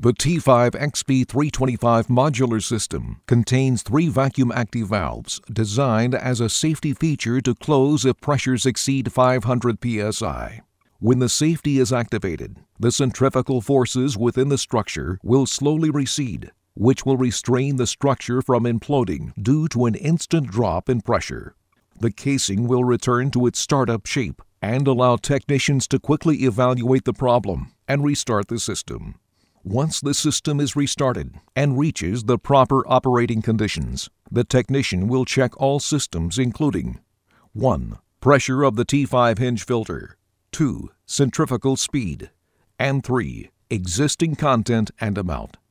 The T5XP325 modular system contains 3 vacuum-active valves designed as a safety feature to close if pressures exceed 500 psi. When the safety is activated, the centrifugal forces within the structure will slowly recede, which will restrain the structure from imploding due to an instant drop in pressure. The casing will return to its startup shape and allow technicians to quickly evaluate the problem and restart the system. Once the system is restarted and reaches the proper operating conditions, the technician will check all systems including 1. Pressure of the T5 hinge filter, 2. Centrifugal speed, and 3. Existing content and amount.